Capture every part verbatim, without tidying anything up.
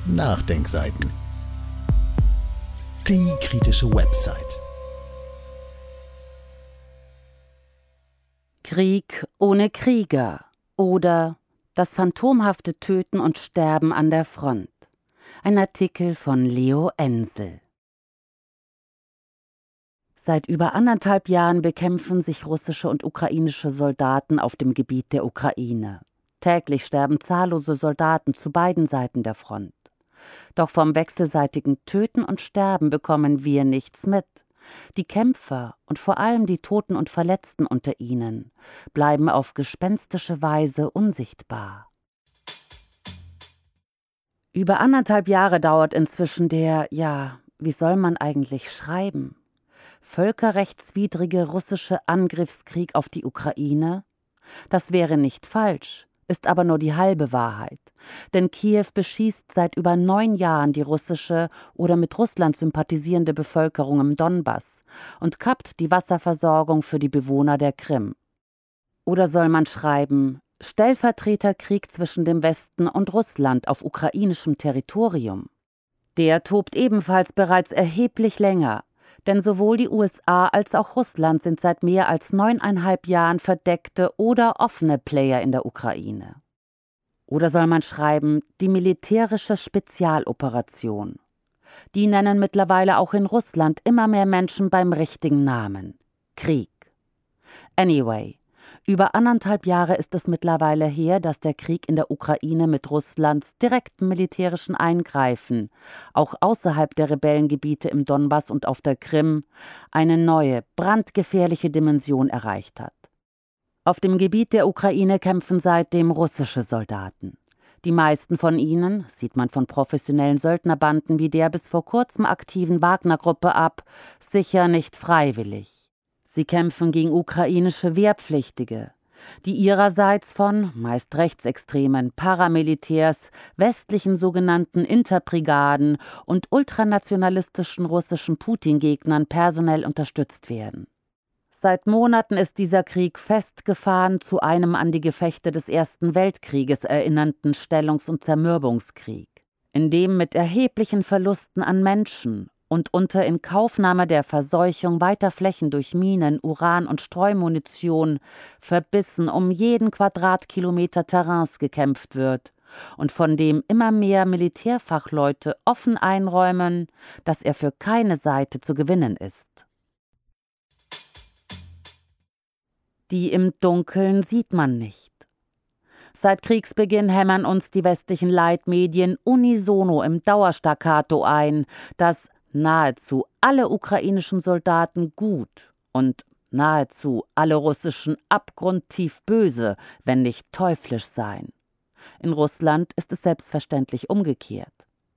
Nachdenkseiten. Die kritische Website. Krieg ohne Krieger oder das phantomhafte Töten und Sterben an der Front. Ein Artikel von Leo Ensel. Seit über anderthalb Jahren bekämpfen sich russische und ukrainische Soldaten auf dem Gebiet der Ukraine. Täglich sterben zahllose Soldaten zu beiden Seiten der Front. Doch vom wechselseitigen Töten und Sterben bekommen wir nichts mit. Die Kämpfer und vor allem die Toten und Verletzten unter ihnen bleiben auf gespenstische Weise unsichtbar. Über anderthalb Jahre dauert inzwischen der, ja, wie soll man eigentlich schreiben, völkerrechtswidrige russische Angriffskrieg auf die Ukraine? Das wäre nicht falsch, ist aber nur die halbe Wahrheit. Denn Kiew beschießt seit über neun Jahren die russische oder mit Russland sympathisierende Bevölkerung im Donbass und kappt die Wasserversorgung für die Bewohner der Krim. Oder soll man schreiben, Stellvertreterkrieg zwischen dem Westen und Russland auf ukrainischem Territorium? Der tobt ebenfalls bereits erheblich länger, denn sowohl die U S A als auch Russland sind seit mehr als neuneinhalb Jahren verdeckte oder offene Player in der Ukraine. Oder soll man schreiben, die militärische Spezialoperation? Die nennen mittlerweile auch in Russland immer mehr Menschen beim richtigen Namen: Krieg. Anyway, über anderthalb Jahre ist es mittlerweile her, dass der Krieg in der Ukraine mit Russlands direktem militärischen Eingreifen, auch außerhalb der Rebellengebiete im Donbass und auf der Krim, eine neue, brandgefährliche Dimension erreicht hat. Auf dem Gebiet der Ukraine kämpfen seitdem russische Soldaten. Die meisten von ihnen, sieht man von professionellen Söldnerbanden wie der bis vor kurzem aktiven Wagner-Gruppe ab, sicher nicht freiwillig. Sie kämpfen gegen ukrainische Wehrpflichtige, die ihrerseits von meist rechtsextremen Paramilitärs, westlichen sogenannten Interbrigaden und ultranationalistischen russischen Putin-Gegnern personell unterstützt werden. Seit Monaten ist dieser Krieg festgefahren zu einem an die Gefechte des Ersten Weltkrieges erinnernden Stellungs- und Zermürbungskrieg, in dem mit erheblichen Verlusten an Menschen und unter Inkaufnahme der Verseuchung weiter Flächen durch Minen, Uran und Streumunition verbissen um jeden Quadratkilometer Terrains gekämpft wird und von dem immer mehr Militärfachleute offen einräumen, dass er für keine Seite zu gewinnen ist. Die im Dunkeln sieht man nicht. Seit Kriegsbeginn hämmern uns die westlichen Leitmedien unisono im Dauerstaccato ein, dass nahezu alle ukrainischen Soldaten gut und nahezu alle russischen abgrundtief böse, wenn nicht teuflisch seien. In Russland ist es selbstverständlich umgekehrt.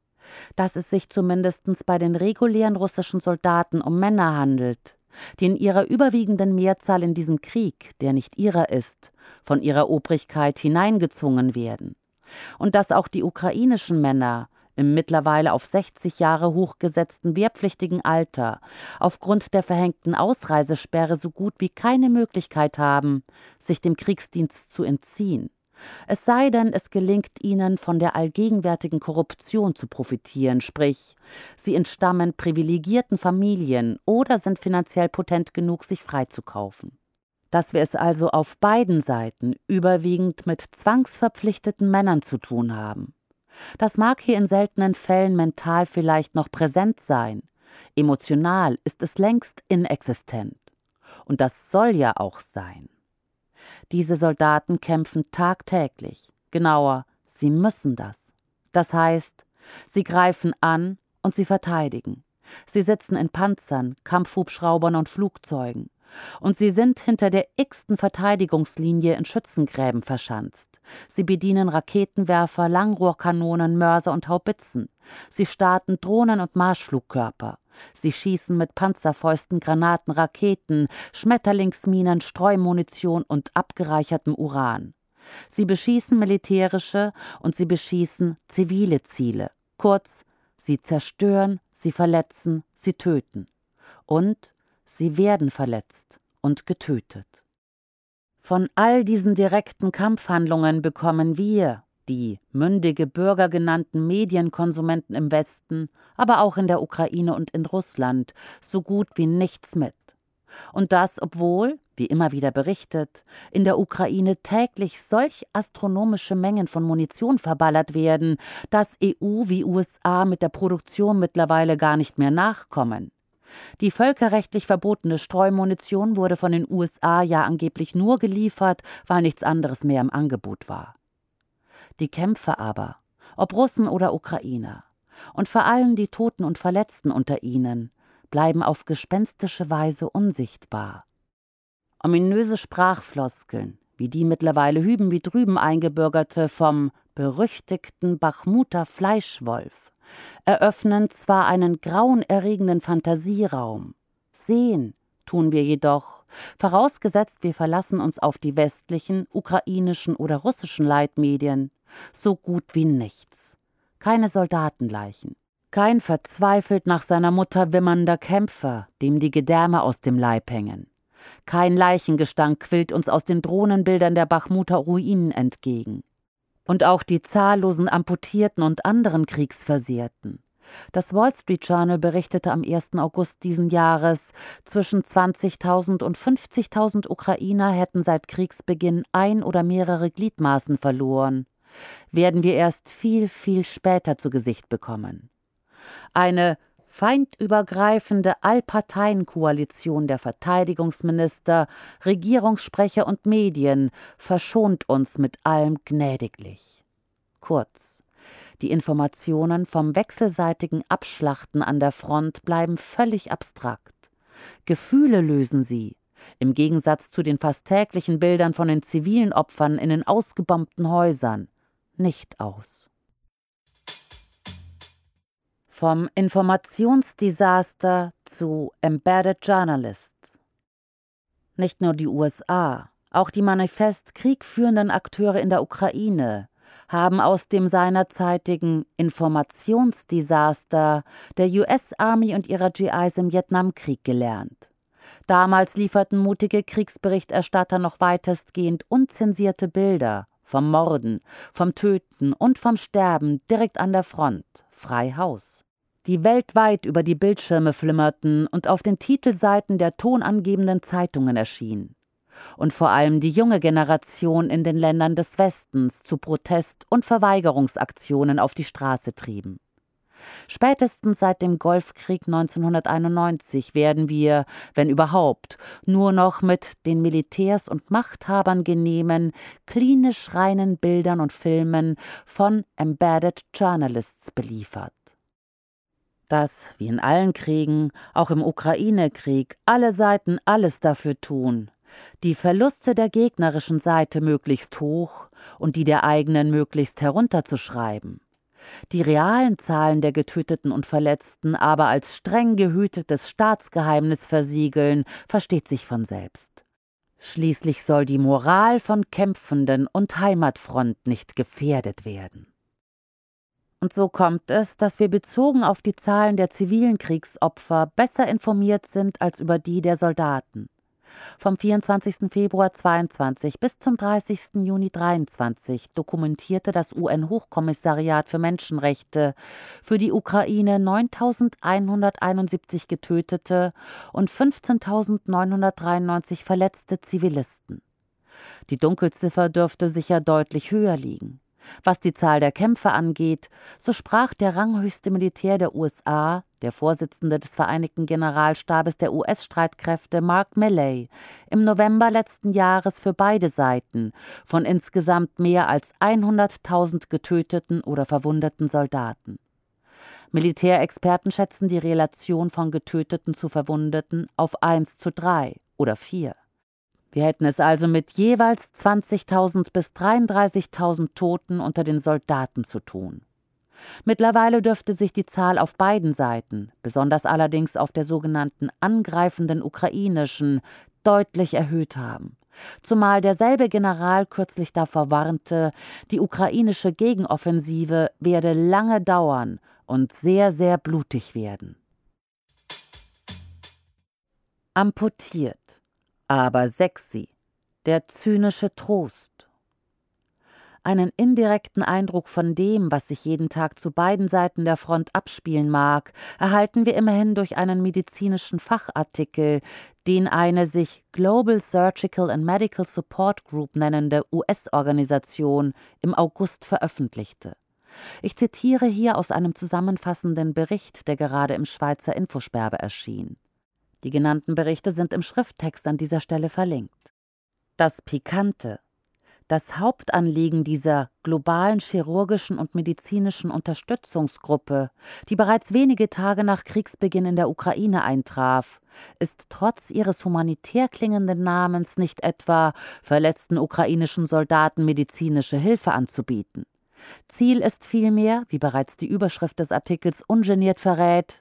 Dass es sich zumindest bei den regulären russischen Soldaten um Männer handelt, die in ihrer überwiegenden Mehrzahl in diesen Krieg, der nicht ihrer ist, von ihrer Obrigkeit hineingezwungen werden. Und dass auch die ukrainischen Männer im mittlerweile auf sechzig Jahre hochgesetzten wehrpflichtigen Alter aufgrund der verhängten Ausreisesperre so gut wie keine Möglichkeit haben, sich dem Kriegsdienst zu entziehen. Es sei denn, es gelingt ihnen, von der allgegenwärtigen Korruption zu profitieren, sprich, sie entstammen privilegierten Familien oder sind finanziell potent genug, sich freizukaufen. Dass wir es also auf beiden Seiten überwiegend mit zwangsverpflichteten Männern zu tun haben. Das mag hier in seltenen Fällen mental vielleicht noch präsent sein, emotional ist es längst inexistent. Und das soll ja auch sein. Diese Soldaten kämpfen tagtäglich, genauer, sie müssen das. Das heißt, sie greifen an und sie verteidigen. Sie sitzen in Panzern, Kampfhubschraubern und Flugzeugen. Und sie sind hinter der x-ten Verteidigungslinie in Schützengräben verschanzt. Sie bedienen Raketenwerfer, Langrohrkanonen, Mörser und Haubitzen. Sie starten Drohnen und Marschflugkörper. Sie schießen mit Panzerfäusten, Granaten, Raketen, Schmetterlingsminen, Streumunition und abgereichertem Uran. Sie beschießen militärische und sie beschießen zivile Ziele. Kurz, sie zerstören, sie verletzen, sie töten. Und sie werden verletzt und getötet. Von all diesen direkten Kampfhandlungen bekommen wir, Die mündige Bürger genannten Medienkonsumenten im Westen, aber auch in der Ukraine und in Russland, so gut wie nichts mit. Und das, obwohl, wie immer wieder berichtet, in der Ukraine täglich solch astronomische Mengen von Munition verballert werden, dass E U wie U S A mit der Produktion mittlerweile gar nicht mehr nachkommen. Die völkerrechtlich verbotene Streumunition wurde von den U S A ja angeblich nur geliefert, weil nichts anderes mehr im Angebot war. Die Kämpfer aber, ob Russen oder Ukrainer, und vor allem die Toten und Verletzten unter ihnen, bleiben auf gespenstische Weise unsichtbar. Ominöse Sprachfloskeln, wie die mittlerweile hüben wie drüben eingebürgerte vom berüchtigten Bachmuter Fleischwolf, eröffnen zwar einen grauenerregenden Fantasieraum, sehen tun wir jedoch, vorausgesetzt wir verlassen uns auf die westlichen, ukrainischen oder russischen Leitmedien, so gut wie nichts. Keine Soldatenleichen, kein verzweifelt nach seiner Mutter wimmernder Kämpfer, dem die Gedärme aus dem Leib hängen. Kein Leichengestank quillt uns aus den Drohnenbildern der Bachmuter Ruinen entgegen. Und auch die zahllosen Amputierten und anderen Kriegsversehrten. Das Wall Street Journal berichtete am ersten August diesen Jahres, zwischen zwanzigtausend und fünfzigtausend Ukrainer hätten seit Kriegsbeginn ein oder mehrere Gliedmaßen verloren. Werden wir erst viel, viel später zu Gesicht bekommen. Eine feindübergreifende Allparteienkoalition der Verteidigungsminister, Regierungssprecher und Medien verschont uns mit allem gnädiglich. Kurz, die Informationen vom wechselseitigen Abschlachten an der Front bleiben völlig abstrakt. Gefühle lösen sie, im Gegensatz zu den fast täglichen Bildern von den zivilen Opfern in den ausgebombten Häusern, nicht aus. Vom Informationsdesaster zu Embedded Journalists. Nicht nur die U S A, auch die manifest kriegführenden Akteure in der Ukraine haben aus dem seinerzeitigen Informationsdesaster der U S Army und ihrer G Is im Vietnamkrieg gelernt. Damals lieferten mutige Kriegsberichterstatter noch weitestgehend unzensierte Bilder vom Morden, vom Töten und vom Sterben direkt an der Front, frei Haus, die weltweit über die Bildschirme flimmerten und auf den Titelseiten der tonangebenden Zeitungen erschienen. Und vor allem die junge Generation in den Ländern des Westens zu Protest- und Verweigerungsaktionen auf die Straße trieben. Spätestens seit dem Golfkrieg neunzehnhunderteinundneunzig werden wir, wenn überhaupt, nur noch mit den Militärs und Machthabern genehmen, klinisch reinen Bildern und Filmen von Embedded Journalists beliefert. Dass, wie in allen Kriegen, auch im Ukraine-Krieg, alle Seiten alles dafür tun, die Verluste der gegnerischen Seite möglichst hoch und die der eigenen möglichst herunterzuschreiben. Die realen Zahlen der Getöteten und Verletzten aber als streng gehütetes Staatsgeheimnis versiegeln, versteht sich von selbst. Schließlich soll die Moral von Kämpfenden und Heimatfront nicht gefährdet werden. Und so kommt es, dass wir bezogen auf die Zahlen der zivilen Kriegsopfer besser informiert sind als über die der Soldaten. Vom vierundzwanzigsten Februar zweiundzwanzig bis zum dreißigsten Juni dreiundzwanzig dokumentierte das U N-Hochkommissariat für Menschenrechte für die Ukraine neuntausendeinhunderteinundsiebzig getötete und fünfzehntausendneunhundertdreiundneunzig verletzte Zivilisten. Die Dunkelziffer dürfte sicher deutlich höher liegen. Was die Zahl der Kämpfer angeht, so sprach der ranghöchste Militär der U S A, der Vorsitzende des Vereinigten Generalstabes der U S-Streitkräfte Mark Milley, im November letzten Jahres für beide Seiten von insgesamt mehr als hunderttausend getöteten oder verwundeten Soldaten. Militärexperten schätzen die Relation von Getöteten zu Verwundeten auf eins zu drei oder vier. Wir hätten es also mit jeweils zwanzigtausend bis dreiunddreißigtausend Toten unter den Soldaten zu tun. Mittlerweile dürfte sich die Zahl auf beiden Seiten, besonders allerdings auf der sogenannten angreifenden ukrainischen, deutlich erhöht haben. Zumal derselbe General kürzlich davor warnte, die ukrainische Gegenoffensive werde lange dauern und sehr, sehr blutig werden. Amputiert. Aber sexy, der zynische Trost. Einen indirekten Eindruck von dem, was sich jeden Tag zu beiden Seiten der Front abspielen mag, erhalten wir immerhin durch einen medizinischen Fachartikel, den eine sich Global Surgical and Medical Support Group nennende U S-Organisation im August veröffentlichte. Ich zitiere hier aus einem zusammenfassenden Bericht, der gerade im Schweizer Infosperbe erschien. Die genannten Berichte sind im Schrifttext an dieser Stelle verlinkt. Das Pikante: Das Hauptanliegen dieser globalen chirurgischen und medizinischen Unterstützungsgruppe, die bereits wenige Tage nach Kriegsbeginn in der Ukraine eintraf, ist trotz ihres humanitär klingenden Namens nicht etwa, verletzten ukrainischen Soldaten medizinische Hilfe anzubieten. Ziel ist vielmehr, wie bereits die Überschrift des Artikels ungeniert verrät,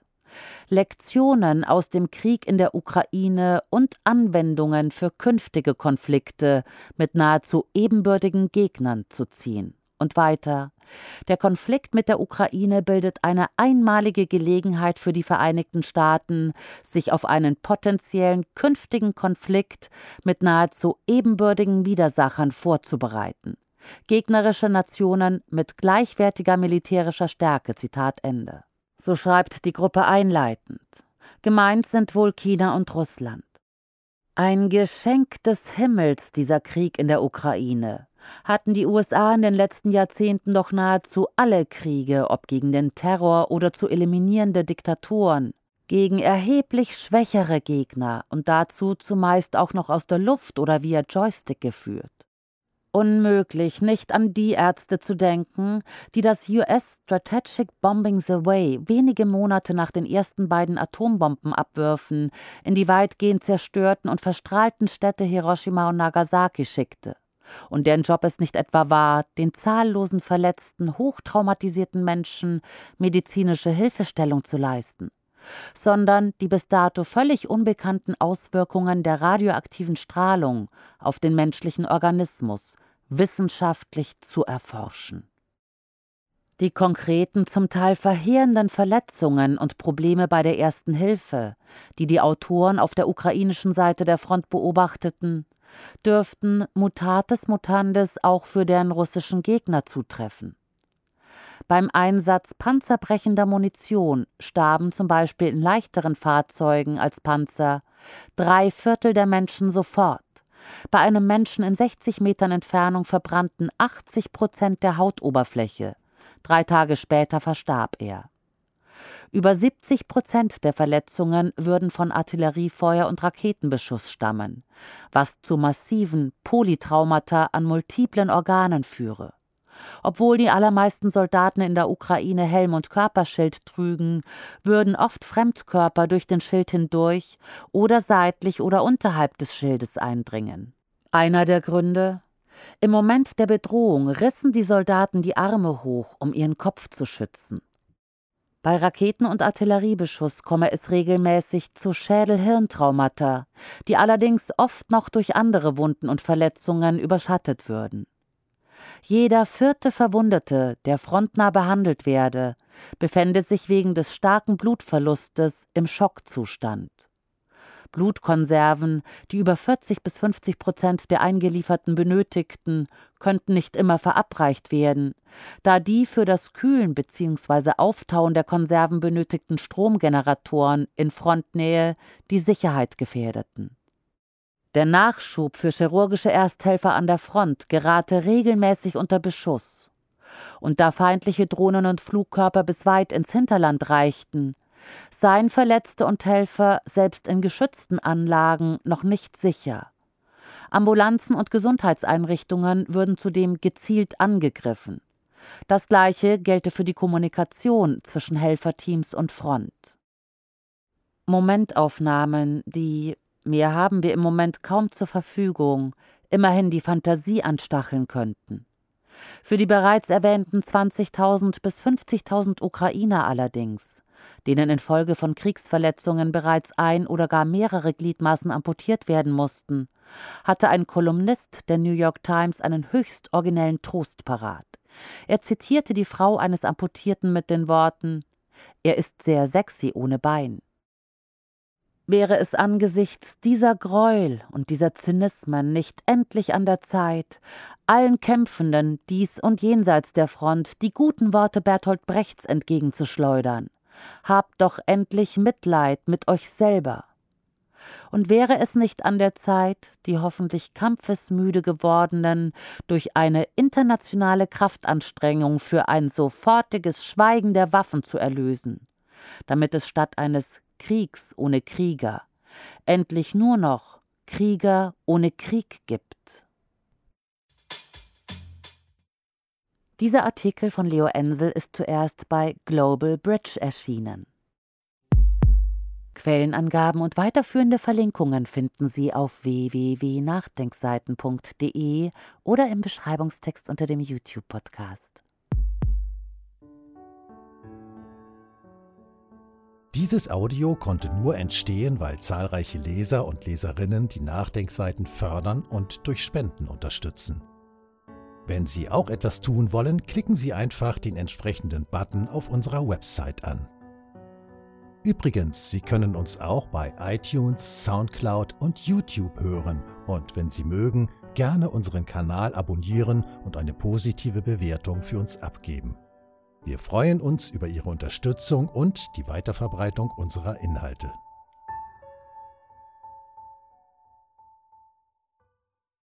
Lektionen aus dem Krieg in der Ukraine und Anwendungen für künftige Konflikte mit nahezu ebenbürtigen Gegnern zu ziehen. Und weiter: Der Konflikt mit der Ukraine bildet eine einmalige Gelegenheit für die Vereinigten Staaten, sich auf einen potenziellen künftigen Konflikt mit nahezu ebenbürtigen Widersachern vorzubereiten. Gegnerische Nationen mit gleichwertiger militärischer Stärke. Zitat Ende. So schreibt die Gruppe einleitend. Gemeint sind wohl China und Russland. Ein Geschenk des Himmels, dieser Krieg in der Ukraine. Hatten die U S A in den letzten Jahrzehnten doch nahezu alle Kriege, ob gegen den Terror oder zu eliminierende Diktatoren, gegen erheblich schwächere Gegner und dazu zumeist auch noch aus der Luft oder via Joystick geführt. Unmöglich, nicht an die Ärzte zu denken, die das U S Strategic Bombings Away wenige Monate nach den ersten beiden Atombombenabwürfen in die weitgehend zerstörten und verstrahlten Städte Hiroshima und Nagasaki schickte, und deren Job es nicht etwa war, den zahllosen verletzten, hochtraumatisierten Menschen medizinische Hilfestellung zu leisten, sondern die bis dato völlig unbekannten Auswirkungen der radioaktiven Strahlung auf den menschlichen Organismus wissenschaftlich zu erforschen. Die konkreten, zum Teil verheerenden Verletzungen und Probleme bei der Ersten Hilfe, die die Autoren auf der ukrainischen Seite der Front beobachteten, dürften mutatis mutandis auch für deren russischen Gegner zutreffen. Beim Einsatz panzerbrechender Munition starben zum Beispiel in leichteren Fahrzeugen als Panzer drei Viertel der Menschen sofort. Bei einem Menschen in sechzig Metern Entfernung verbrannten achtzig Prozent der Hautoberfläche. Drei Tage später verstarb er. Über siebzig Prozent der Verletzungen würden von Artilleriefeuer und Raketenbeschuss stammen, was zu massiven Polytraumata an multiplen Organen führe. Obwohl die allermeisten Soldaten in der Ukraine Helm und Körperschild trügen, würden oft Fremdkörper durch den Schild hindurch oder seitlich oder unterhalb des Schildes eindringen. Einer der Gründe: Im Moment der Bedrohung rissen die Soldaten die Arme hoch, um ihren Kopf zu schützen. Bei Raketen- und Artilleriebeschuss komme es regelmäßig zu Schädel-Hirntraumata, die allerdings oft noch durch andere Wunden und Verletzungen überschattet würden. Jeder vierte Verwundete, der frontnah behandelt werde, befände sich wegen des starken Blutverlustes im Schockzustand. Blutkonserven, die über vierzig bis fünfzig Prozent der Eingelieferten benötigten, könnten nicht immer verabreicht werden, da die für das Kühlen bzw. Auftauen der Konserven benötigten Stromgeneratoren in Frontnähe die Sicherheit gefährdeten. Der Nachschub für chirurgische Ersthelfer an der Front gerate regelmäßig unter Beschuss. Und da feindliche Drohnen und Flugkörper bis weit ins Hinterland reichten, seien Verletzte und Helfer selbst in geschützten Anlagen noch nicht sicher. Ambulanzen und Gesundheitseinrichtungen würden zudem gezielt angegriffen. Das Gleiche gelte für die Kommunikation zwischen Helferteams und Front. Momentaufnahmen, die, mehr haben wir im Moment kaum zur Verfügung, immerhin die Fantasie anstacheln könnten. Für die bereits erwähnten zwanzigtausend bis fünfzigtausend Ukrainer allerdings, denen infolge von Kriegsverletzungen bereits ein oder gar mehrere Gliedmaßen amputiert werden mussten, hatte ein Kolumnist der New York Times einen höchst originellen Trost parat. Er zitierte die Frau eines Amputierten mit den Worten: „Er ist sehr sexy ohne Bein." Wäre es angesichts dieser Gräuel und dieser Zynismen nicht endlich an der Zeit, allen Kämpfenden dies und jenseits der Front die guten Worte Bertolt Brechts entgegenzuschleudern? Habt doch endlich Mitleid mit euch selber. Und wäre es nicht an der Zeit, die hoffentlich kampfesmüde gewordenen durch eine internationale Kraftanstrengung für ein sofortiges Schweigen der Waffen zu erlösen, damit es statt eines Kriegs ohne Krieger endlich nur noch Krieger ohne Krieg gibt? Dieser Artikel von Leo Ensel ist zuerst bei Global Bridge erschienen. Quellenangaben und weiterführende Verlinkungen finden Sie auf w w w punkt nachdenkseiten punkt d e oder im Beschreibungstext unter dem YouTube-Podcast. Dieses Audio konnte nur entstehen, weil zahlreiche Leser und Leserinnen die Nachdenkseiten fördern und durch Spenden unterstützen. Wenn Sie auch etwas tun wollen, klicken Sie einfach den entsprechenden Button auf unserer Website an. Übrigens, Sie können uns auch bei iTunes, Soundcloud und YouTube hören und wenn Sie mögen, gerne unseren Kanal abonnieren und eine positive Bewertung für uns abgeben. Wir freuen uns über Ihre Unterstützung und die Weiterverbreitung unserer Inhalte.